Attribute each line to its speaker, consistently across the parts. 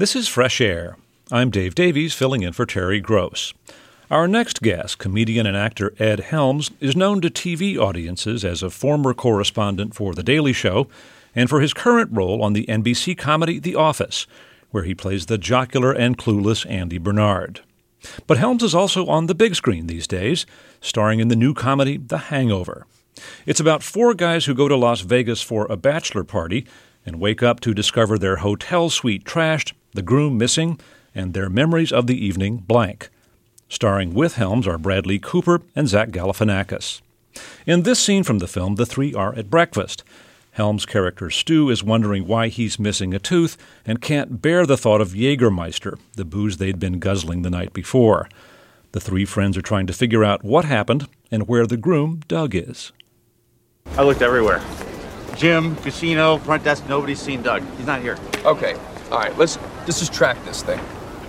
Speaker 1: This is Fresh Air. I'm Dave Davies, filling in for Terry Gross. Our next guest, comedian and actor Ed Helms, is known to TV audiences as a former correspondent for The Daily Show and for his current role on the NBC comedy The Office, where he plays the jocular and clueless Andy Bernard. But Helms is also on the big screen these days, starring in the new comedy The Hangover. It's about four guys who go to Las Vegas for a bachelor party and wake up to discover their hotel suite trashed, the groom missing, and their memories of the evening blank. Starring with Helms are Bradley Cooper and Zach Galifianakis. In this scene from the film, the three are at breakfast. Helms' character Stu is wondering why he's missing a tooth and can't bear the thought of Jägermeister, the booze they'd been guzzling the night before. The three friends are trying to figure out what happened and where the groom, Doug, is.
Speaker 2: I looked everywhere. Gym, casino, front desk, nobody's seen Doug. He's not here.
Speaker 3: Okay, all right, let's just track this thing.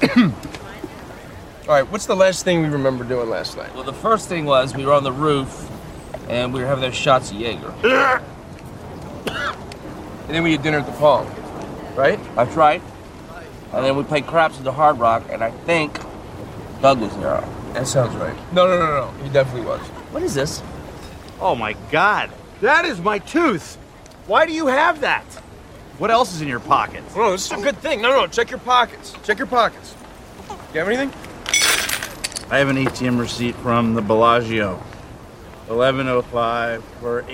Speaker 3: All right, what's the last thing we remember doing last night?
Speaker 4: Well, the first thing was we were on the roof, and we were having those shots of Jaeger.
Speaker 3: And then we had dinner at the Palm, right?
Speaker 4: That's right. And then we played craps at the Hard Rock, and I think Doug was there.
Speaker 3: That sounds right. No, he definitely was.
Speaker 4: What is this?
Speaker 2: Oh my God, that is my tooth. Why do you have that? What else is in your pockets?
Speaker 3: No, this is a good thing. No, check your pockets. Check your pockets. You have anything?
Speaker 2: I have an ATM receipt from the Bellagio. 11:05 for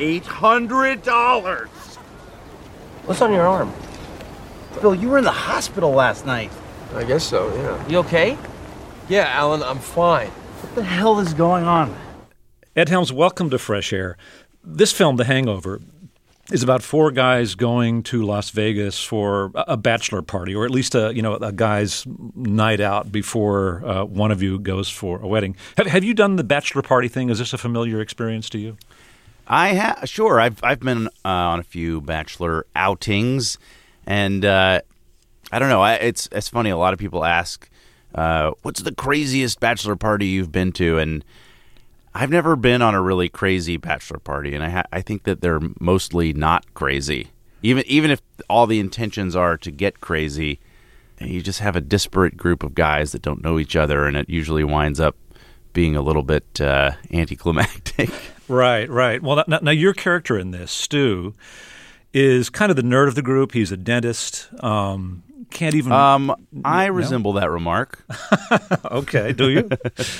Speaker 2: $800.
Speaker 4: What's on your arm?
Speaker 2: Bill, you were in the hospital last night.
Speaker 3: I guess so, yeah.
Speaker 4: You okay?
Speaker 3: Yeah, Alan, I'm fine.
Speaker 2: What the hell is going on?
Speaker 1: Ed Helms, welcome to Fresh Air. This film, The Hangover, is about four guys going to Las Vegas for a bachelor party, or at least a guy's night out before one of you goes for a wedding. Have you done the bachelor party thing? Is this a familiar experience to you?
Speaker 5: Sure. I've been on a few bachelor outings, and I don't know. It's funny. A lot of people ask, "What's the craziest bachelor party you've been to?" And I've never been on a really crazy bachelor party, and I think that they're mostly not crazy. Even if all the intentions are to get crazy, you just have a disparate group of guys that don't know each other, and it usually winds up being a little bit anticlimactic. Right.
Speaker 1: Well, now your character in this, Stu, is kind of the nerd of the group. He's a dentist. Can't even.
Speaker 5: I resemble that remark.
Speaker 1: Okay, do you?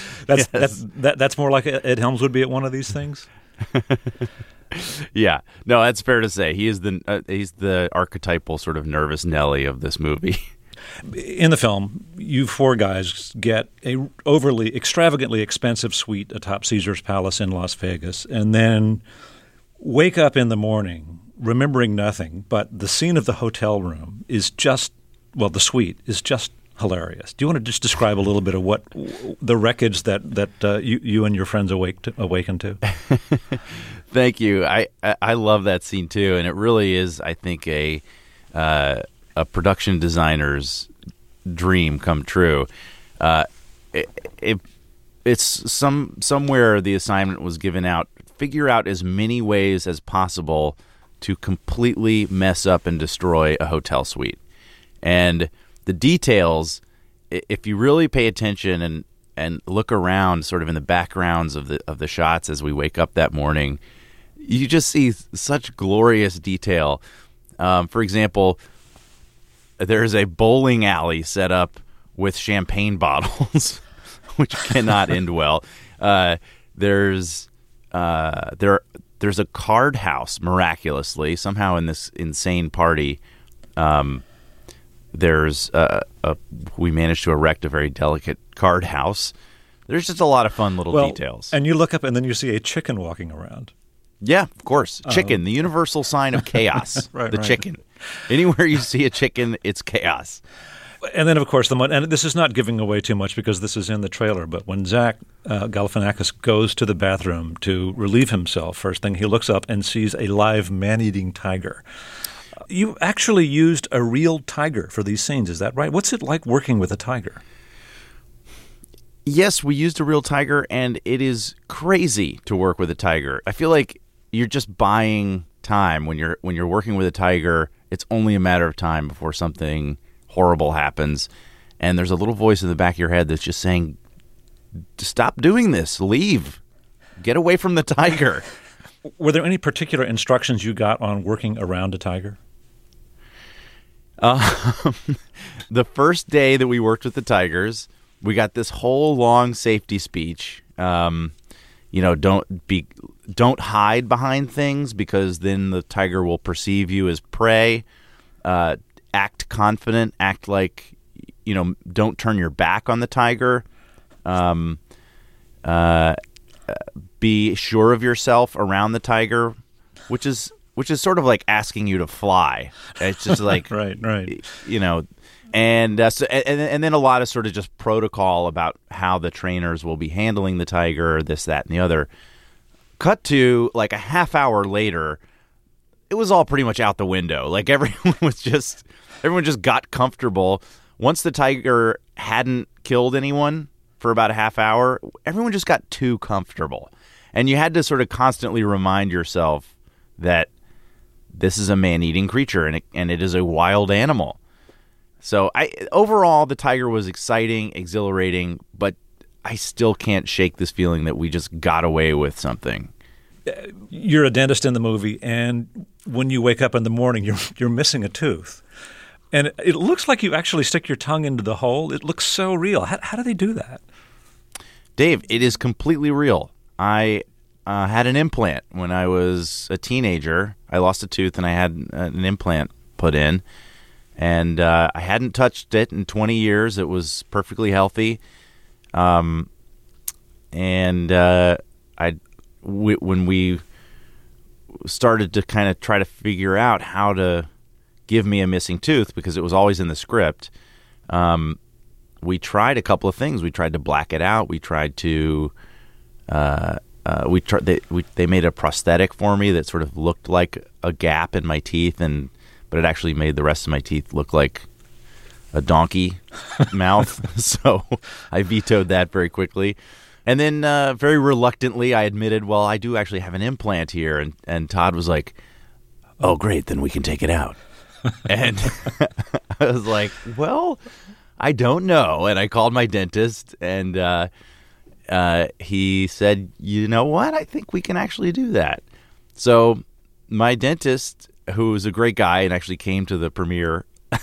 Speaker 1: That's more like Ed Helms would be at one of these things.
Speaker 5: Yeah, no, that's fair to say. He's the archetypal sort of nervous Nelly of this movie.
Speaker 1: In the film, you four guys get a overly, extravagantly expensive suite atop Caesar's Palace in Las Vegas, and then wake up in the morning remembering nothing, but the scene of the hotel room is just, well, the suite is just hilarious. Do you want to just describe a little bit of what the wreckage that you and your friends awaken to?
Speaker 5: Thank you. I love that scene too, and it really is, I think, a production designer's dream come true. It's somewhere the assignment was given out. Figure out as many ways as possible to completely mess up and destroy a hotel suite. And the details, if you really pay attention and look around sort of in the backgrounds of the shots as we wake up that morning, you just see such glorious detail. For example, there's a bowling alley set up with champagne bottles, which cannot end well. There's a card house, miraculously, somehow in this insane party. We managed to erect a very delicate card house. There's just a lot of fun little details.
Speaker 1: And you look up and then you see a chicken walking around.
Speaker 5: Yeah, of course. Chicken, the universal sign of chaos.
Speaker 1: Right.
Speaker 5: Chicken. Anywhere you see a chicken, it's chaos.
Speaker 1: And then, of course, and this is not giving away too much because this is in the trailer, but when Zach Galifianakis goes to the bathroom to relieve himself, first thing he looks up and sees a live man-eating tiger. You actually used a real tiger for these scenes, is that right? What's it like working with a tiger?
Speaker 5: Yes, we used a real tiger, and it is crazy to work with a tiger. I feel like you're just buying time when you're working with a tiger. It's only a matter of time before something horrible happens, and there's a little voice in the back of your head that's just saying, stop doing this, leave, get away from the tiger.
Speaker 1: Were there any particular instructions you got on working around a tiger?
Speaker 5: The first day that we worked with the tigers, we got this whole long safety speech. Don't hide behind things because then the tiger will perceive you as prey. Act confident. Act like, don't turn your back on the tiger. Be sure of yourself around the tiger, which is sort of like asking you to fly. It's just like
Speaker 1: right.
Speaker 5: And then a lot of sort of just protocol about how the trainers will be handling the tiger, this, that, and the other. Cut to like a half hour later, it was all pretty much out the window. Like everyone just got comfortable. Once the tiger hadn't killed anyone for about a half hour, everyone just got too comfortable. And you had to sort of constantly remind yourself that this is a man-eating creature and it is a wild animal. So overall, the tiger was exciting, exhilarating, but I still can't shake this feeling that we just got away with something.
Speaker 1: You're a dentist in the movie, and when you wake up in the morning, you're missing a tooth. And it looks like you actually stick your tongue into the hole. It looks so real. How do they do that?
Speaker 5: Dave, it is completely real. I had an implant when I was a teenager. I lost a tooth, and I had an implant put in. And I hadn't touched it in 20 years. It was perfectly healthy. When we started to kind of try to figure out how to give me a missing tooth, because it was always in the script, we tried a couple of things. We tried to black it out. We tried to they made a prosthetic for me that sort of looked like a gap in my teeth, but it actually made the rest of my teeth look like a donkey mouth. So I vetoed that very quickly. And then very reluctantly, I admitted, well, I do actually have an implant here. And Todd was like, oh, great, then we can take it out. And I was like, well, I don't know. And I called my dentist, and he said, you know what? I think we can actually do that. So my dentist, who was a great guy and actually came to the premiere,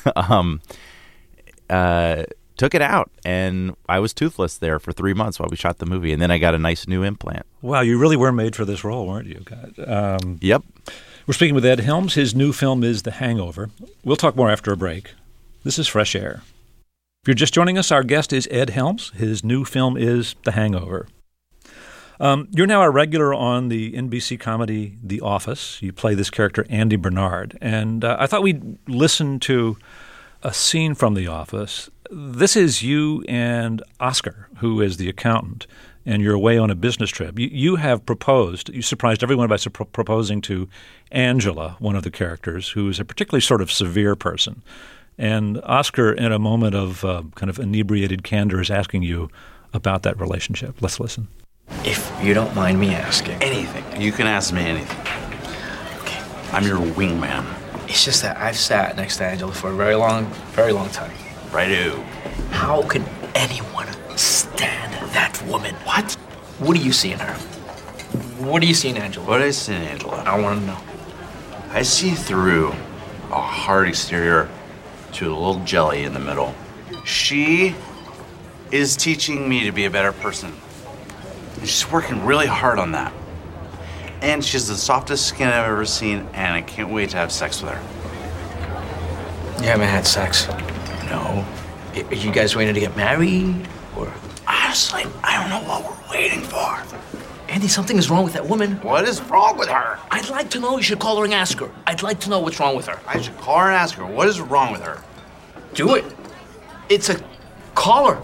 Speaker 5: took it out, and I was toothless there for 3 months while we shot the movie, and then I got a nice new implant.
Speaker 1: Wow, you really were made for this role, weren't you?
Speaker 5: Yep.
Speaker 1: We're speaking with Ed Helms. His new film is The Hangover. We'll talk more after a break. This is Fresh Air. If you're just joining us, our guest is Ed Helms. His new film is The Hangover. You're now a regular on the NBC comedy The Office. You play this character, Andy Bernard. And I thought we'd listen to a scene from The Office. This is you and Oscar, who is the accountant, and you're away on a business trip. You have proposed. You surprised everyone by proposing to Angela, one of the characters, who is a particularly sort of severe person. And Oscar, in a moment of kind of inebriated candor, is asking you about that relationship. Let's listen.
Speaker 6: If you don't mind me asking.
Speaker 7: Anything. You can ask me anything.
Speaker 6: Okay.
Speaker 7: I'm your wingman.
Speaker 6: It's just that I've sat next to Angela for a very long time.
Speaker 7: Righto.
Speaker 6: How can anyone stand that woman?
Speaker 7: What?
Speaker 6: What do you see in her? What do you see in Angela?
Speaker 7: What do I see in Angela?
Speaker 6: I want to know.
Speaker 7: I see through a hard exterior to a little jelly in the middle. She is teaching me to be a better person. She's working really hard on that. And she has the softest skin I've ever seen, and I can't wait to have sex with her.
Speaker 6: You haven't had sex?
Speaker 7: No.
Speaker 6: Are you guys waiting to get married? Or?
Speaker 7: Honestly, I don't know what we're waiting for.
Speaker 6: Andy, something is wrong with that woman.
Speaker 7: What is wrong with her?
Speaker 6: I'd like to know. You should call her and ask her. I'd like to know what's wrong with her.
Speaker 7: I should call her and ask her, what is wrong with her?
Speaker 6: Do it. It's a caller.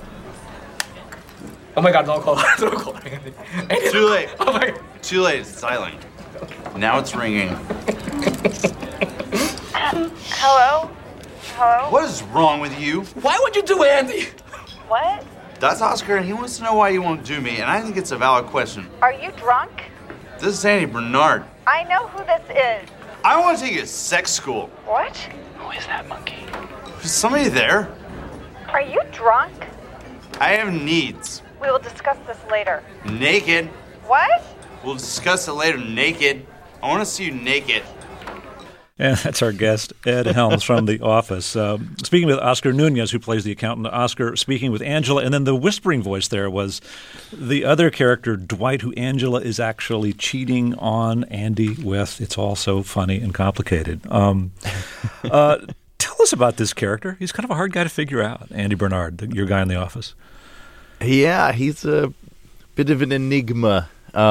Speaker 6: Oh my God, don't call her. Don't call her. Andy,
Speaker 7: Too late.
Speaker 6: Oh my God.
Speaker 7: Too late. It's silent. Now it's ringing.
Speaker 8: Hello? Hello?
Speaker 7: What is wrong with you?
Speaker 6: Why would you do Andy?
Speaker 8: What?
Speaker 7: That's Oscar, and he wants to know why you won't do me, and I think it's a valid question.
Speaker 8: Are you drunk?
Speaker 7: This is Andy Bernard.
Speaker 8: I know who this is.
Speaker 7: I want to take you to sex school.
Speaker 8: What?
Speaker 6: Who is that monkey?
Speaker 7: Is somebody there?
Speaker 8: Are you drunk?
Speaker 7: I have needs.
Speaker 8: We will discuss this later.
Speaker 7: Naked.
Speaker 8: What?
Speaker 7: We'll discuss it later naked. I want to see you naked.
Speaker 1: And that's our guest, Ed Helms from The Office. Speaking with Oscar Nunez, who plays the accountant. Oscar speaking with Angela. And then the whispering voice there was the other character, Dwight, who Angela is actually cheating on Andy with. It's all so funny and complicated. Tell us about this character. He's kind of a hard guy to figure out, Andy Bernard, your guy in The Office.
Speaker 5: Yeah, he's a bit of an enigma.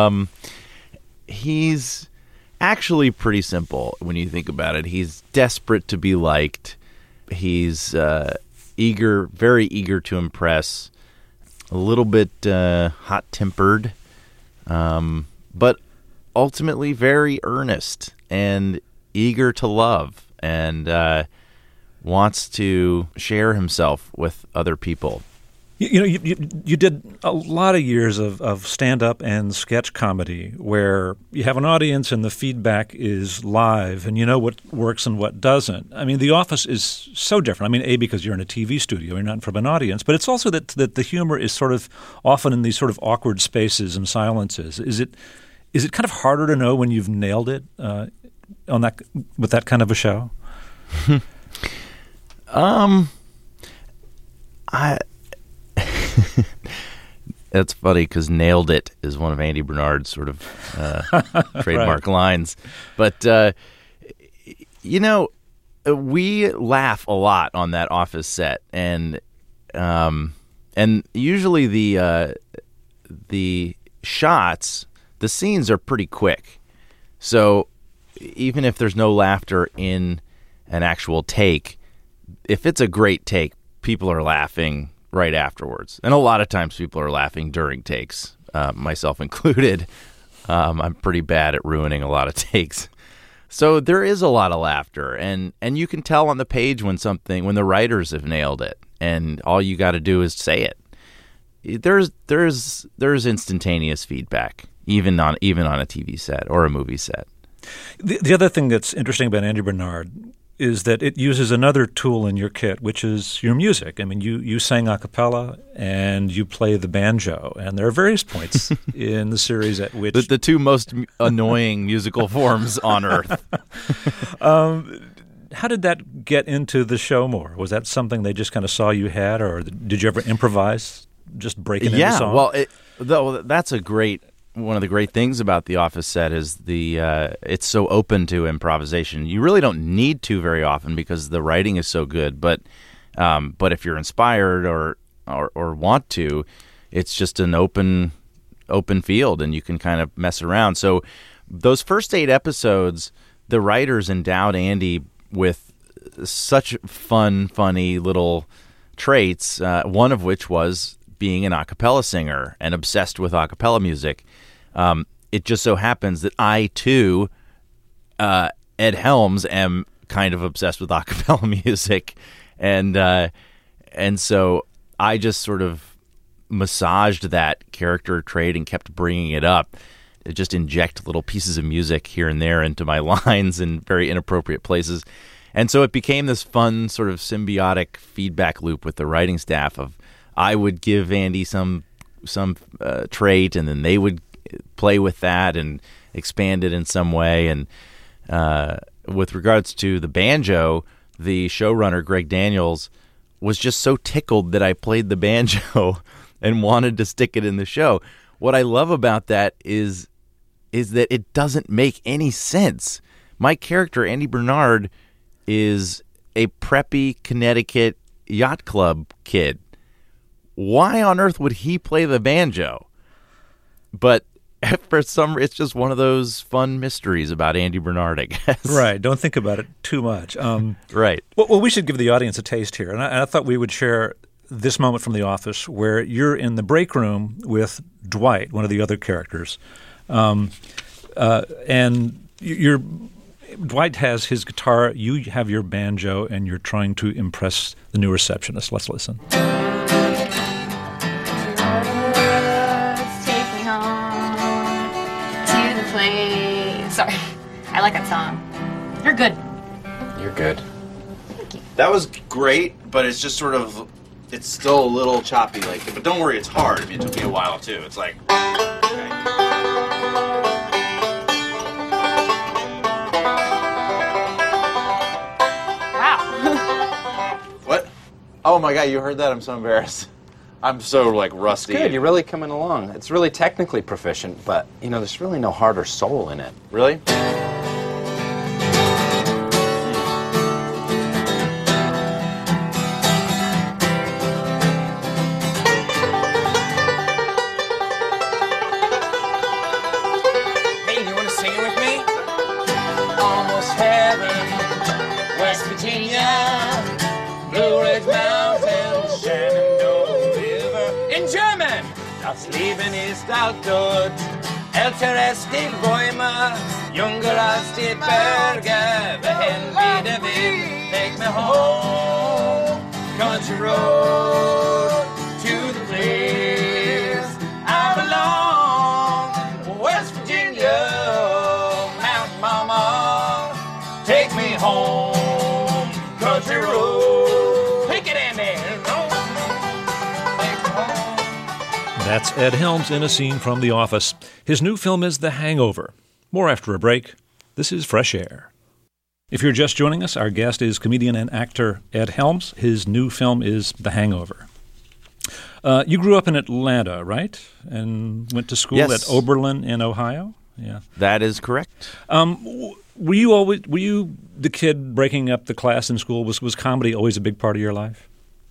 Speaker 5: He's actually pretty simple when you think about it. He's desperate to be liked. He's very eager to impress, a little bit hot-tempered, but ultimately very earnest and eager to love, and wants to share himself with other people.
Speaker 1: You did a lot of years of stand-up and sketch comedy where you have an audience and the feedback is live and you know what works and what doesn't. I mean, The Office is so different. I mean, A, because you're in a TV studio, you're not in front of an audience, but it's also that the humor is sort of often in these sort of awkward spaces and silences. Is it kind of harder to know when you've nailed it with that kind of a show?
Speaker 5: That's funny because "nailed it" is one of Andy Bernard's sort of trademark lines. But, we laugh a lot on that Office set. And usually the shots, the scenes are pretty quick. So even if there's no laughter in an actual take, if it's a great take, people are laughing right afterwards. And a lot of times people are laughing during takes, myself included. I'm pretty bad at ruining a lot of takes. So there is a lot of laughter, and you can tell on the page when the writers have nailed it, and all you got to do is say it. There's instantaneous feedback, even on a TV set or a movie set.
Speaker 1: The other thing that's interesting about Andy Bernard is that it uses another tool in your kit, which is your music. I mean, you sang a cappella and you play the banjo, and there are various points in the series at which
Speaker 5: the two most annoying musical forms on Earth.
Speaker 1: How did that get into the show more? Was that something they just kind of saw you had, or did you ever improvise, just breaking into song?
Speaker 5: Well, that's one of the great things about the Office set is it's so open to improvisation. You really don't need to very often because the writing is so good. But if you're inspired or want to, it's just an open field, and you can kind of mess around. So those first 8 episodes, the writers endowed Andy with such funny little traits. One of which was being an a cappella singer and obsessed with a cappella music. It just so happens that I, too, Ed Helms, am kind of obsessed with a cappella music. And so I just sort of massaged that character trait and kept bringing it up. Just inject little pieces of music here and there into my lines in very inappropriate places. And so it became this fun sort of symbiotic feedback loop with the writing staff of I would give Andy some trait, and then they would play with that and expand it in some way. And with regards to the banjo, the showrunner, Greg Daniels, was just so tickled that I played the banjo and wanted to stick it in the show. What I love about that is that it doesn't make any sense. My character, Andy Bernard, is a preppy Connecticut yacht club kid. Why on earth would he play the banjo? But it's just one of those fun mysteries about Andy Bernard, I guess.
Speaker 1: Right. Don't think about it too much.
Speaker 5: Right.
Speaker 1: Well, we should give the audience a taste here. And I thought we would share this moment from The Office where you're in the break room with Dwight, one of the other characters. And Dwight has his guitar, you have your banjo, and you're trying to impress the new receptionist. Let's listen.
Speaker 9: Sorry, I like that song. You're good.
Speaker 10: You're good.
Speaker 9: Thank you.
Speaker 7: That was great, but it's just sort of, it's still a little choppy. Like, but don't worry, it's hard. I mean, it took me a while too. It's like, okay.
Speaker 8: Wow.
Speaker 7: What? Oh my God, you heard that? I'm so embarrassed. I'm so like rusty.
Speaker 9: Good, you're really coming along. It's really technically proficient, but you know, there's really no heart or soul in it.
Speaker 7: Really?
Speaker 4: Hey, you want to sing it with me? Almost heaven, West Virginia, Blue Ridge Mountains, Shenandoah River. In German, das Leben ist alt dort, älter ist die Bäume, jünger als die Berge. Wohin wieder will, take me home, country road, to the place I belong. West Virginia, Mountain Mama, take me home, country road. Take it in there. Take me home.
Speaker 1: That's Ed Helms in a scene from The Office. His new film is The Hangover. More after a break. This is Fresh Air. If you're just joining us, our guest is comedian and actor Ed Helms. His new film is The Hangover. You grew up in Atlanta, right? And went to school
Speaker 5: Yes.
Speaker 1: at Oberlin in Ohio? Yeah.
Speaker 5: That is correct.
Speaker 1: Were you the kid breaking up the class in school? Was comedy always a big part of your life?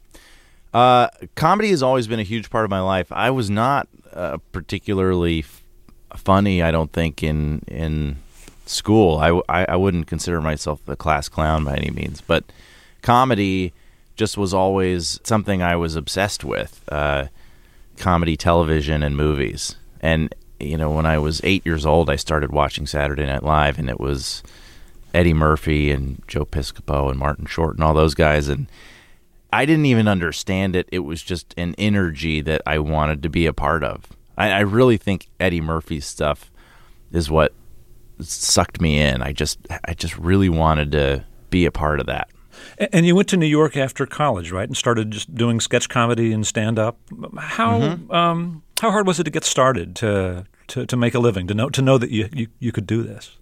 Speaker 5: Comedy has always been a huge part of my life. I was not particularly funny, I don't think, in school. I wouldn't consider myself a class clown by any means, but comedy just was always something I was obsessed with. Comedy, television, and movies. And you know, when I was 8 years old, I started watching Saturday Night Live, and it was Eddie Murphy and Joe Piscopo and Martin Short and all those guys, and I didn't even understand it. It was just an energy that I wanted to be a part of. I really think Eddie Murphy's stuff is what sucked me in. I just really wanted to be a part of that.
Speaker 1: And you went to New York after college, right? And started just doing sketch comedy and stand-up. How hard was it to get started, to make a living, to know that you could do this?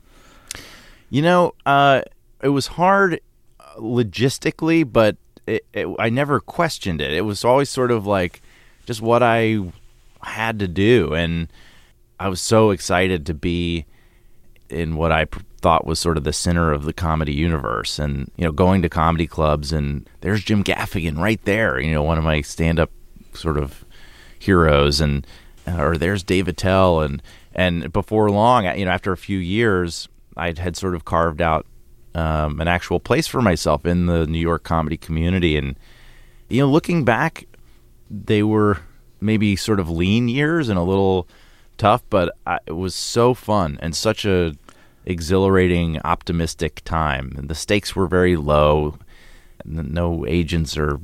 Speaker 5: You know, it was hard logistically, but I never questioned it. It was always sort of like just what I had to do, and I was so excited to be in what I thought was sort of the center of the comedy universe. And you know, going to comedy clubs, and there's Jim Gaffigan right there, you know, one of my stand-up sort of heroes, and or there's Dave Attell, and before long, you know, after a few years, I had sort of carved out an actual place for myself in the New York comedy community. And you know, looking back, they were maybe sort of lean years and a little tough, but it was so fun and such a exhilarating, optimistic time. And the stakes were very low. No agents or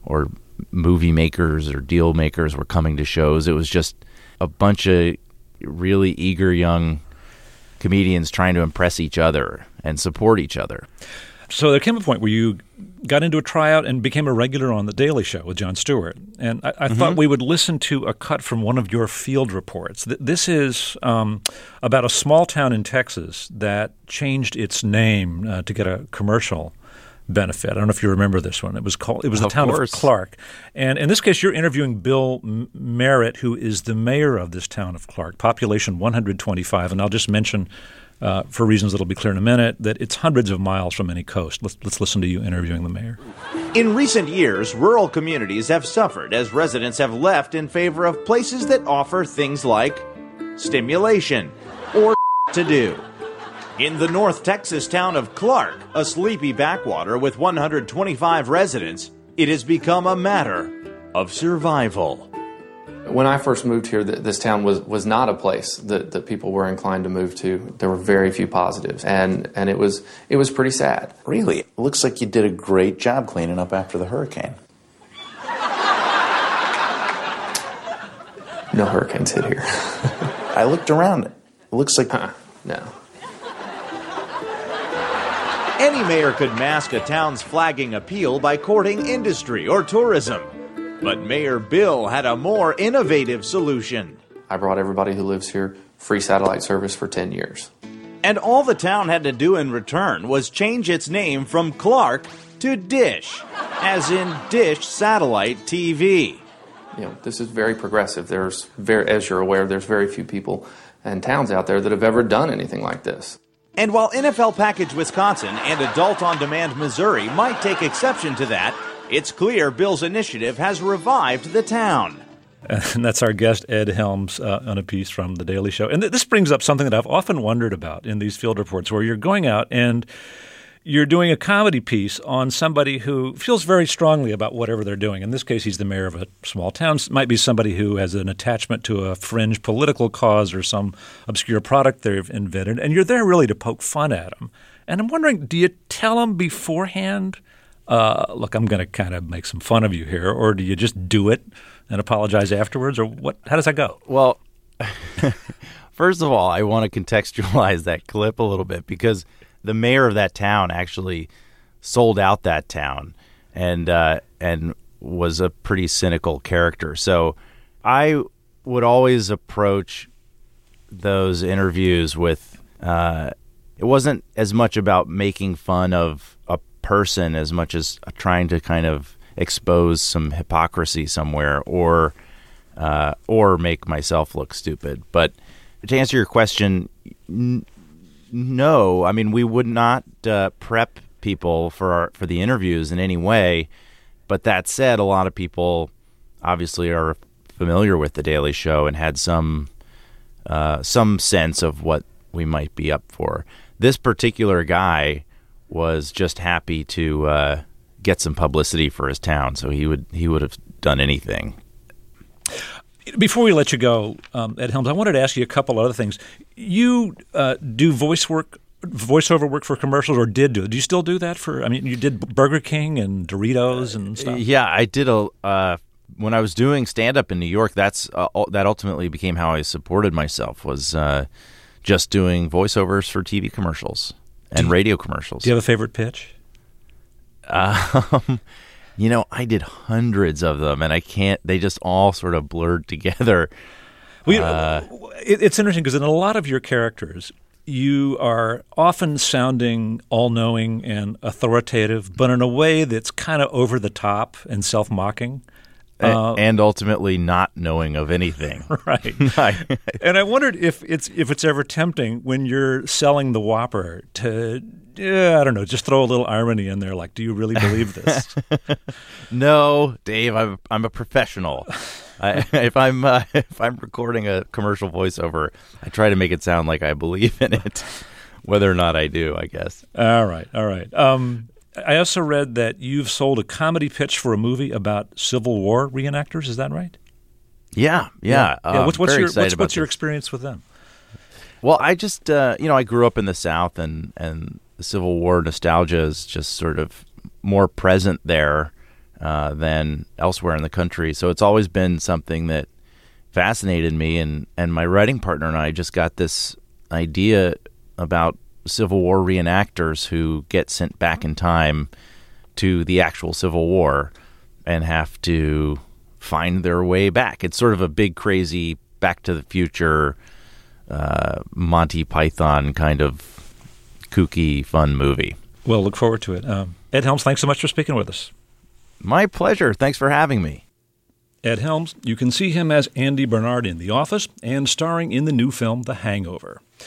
Speaker 5: movie makers or deal makers were coming to shows. It was just a bunch of really eager young comedians trying to impress each other and support each other.
Speaker 1: So there came a point where you got into a tryout and became a regular on The Daily Show with Jon Stewart. And I thought we would listen to a cut from one of your field reports. This is about a small town in Texas that changed its name to get a commercial benefit. I don't know if you remember this one. It was the town of Clark. And in this case, you're interviewing Bill Merritt, who is the mayor of this town of Clark, population 125. And I'll just mention, for reasons that will be clear in a minute, that it's hundreds of miles from any coast. Let's listen to you interviewing the mayor.
Speaker 10: In recent years, rural communities have suffered as residents have left in favor of places that offer things like stimulation or to do. In the North Texas town of Clark, a sleepy backwater with 125 residents, it has become a matter of survival.
Speaker 11: When I first moved here, this town was not a place that people were inclined to move to. There were very few positives, and it was pretty sad.
Speaker 12: Really? It looks like you did a great job cleaning up after the hurricane.
Speaker 11: No hurricanes hit here.
Speaker 12: I looked around. It looks like...
Speaker 11: No.
Speaker 10: Any mayor could mask a town's flagging appeal by courting industry or tourism. But Mayor Bill had a more innovative solution.
Speaker 11: I brought everybody who lives here free satellite service for 10 years.
Speaker 10: And all the town had to do in return was change its name from Clark to Dish, as in Dish Satellite TV.
Speaker 11: You know, this is very progressive. As you're aware, there's very few people and towns out there that have ever done anything like this.
Speaker 10: And while NFL Package Wisconsin and Adult On Demand Missouri might take exception to that, it's clear Bill's initiative has revived the town.
Speaker 1: And that's our guest, Ed Helms, on a piece from The Daily Show. And this brings up something that I've often wondered about in these field reports, where you're going out and you're doing a comedy piece on somebody who feels very strongly about whatever they're doing. In this case, he's the mayor of a small town. It might be somebody who has an attachment to a fringe political cause or some obscure product they've invented, and you're there really to poke fun at them. And I'm wondering, do you tell them beforehand, look, I'm going to kind of make some fun of you here, or do you just do it and apologize afterwards, or what? How does that go?
Speaker 5: Well, first of all, I want to contextualize that clip a little bit, because the mayor of that town actually sold out that town and was a pretty cynical character. So I would always approach those interviews with it wasn't as much about making fun of a person as much as trying to kind of expose some hypocrisy somewhere or make myself look stupid. But to answer your question, no. I mean, we would not prep people for the interviews in any way. But that said, a lot of people obviously are familiar with The Daily Show and had some sense of what we might be up for. This particular guy was just happy to get some publicity for his town, so he would have done anything.
Speaker 1: Before we let you go, Ed Helms, I wanted to ask you a couple other things. You do voiceover work for commercials, or did do it? Do you still do that for? I mean, you did Burger King and Doritos and stuff.
Speaker 5: Yeah, I did when I was doing stand-up in New York. That ultimately became how I supported myself, was just doing voiceovers for TV commercials and radio commercials.
Speaker 1: Do you have a favorite pitch?
Speaker 5: You know, I did hundreds of them, and I can't. They just all sort of blurred together.
Speaker 1: It's interesting because in a lot of your characters, you are often sounding all-knowing and authoritative, but in a way that's kind of over the top and self-mocking.
Speaker 5: And ultimately not knowing of anything.
Speaker 1: Right. And I wondered if it's ever tempting when you're selling the Whopper to, I don't know, just throw a little irony in there, like, do you really believe this?
Speaker 5: No, Dave, I'm a professional. If I'm recording a commercial voiceover, I try to make it sound like I believe in it, whether or not I do, I guess.
Speaker 1: All right. I also read that you've sold a comedy pitch for a movie about Civil War reenactors. Is that right?
Speaker 5: Yeah.
Speaker 1: What's your experience with them?
Speaker 5: Well, I just I grew up in the South, and the Civil War nostalgia is just sort of more present there than elsewhere in the country. So it's always been something that fascinated me, and my writing partner and I just got this idea about Civil War reenactors who get sent back in time to the actual Civil War and have to find their way back. It's sort of a big, crazy Back to the Future, Monty Python kind of kooky, fun movie.
Speaker 1: Well, look forward to it. Ed Helms, thanks so much for speaking with us.
Speaker 5: My pleasure. Thanks for having me.
Speaker 1: Ed Helms, you can see him as Andy Bernard in The Office and starring in the new film The Hangover.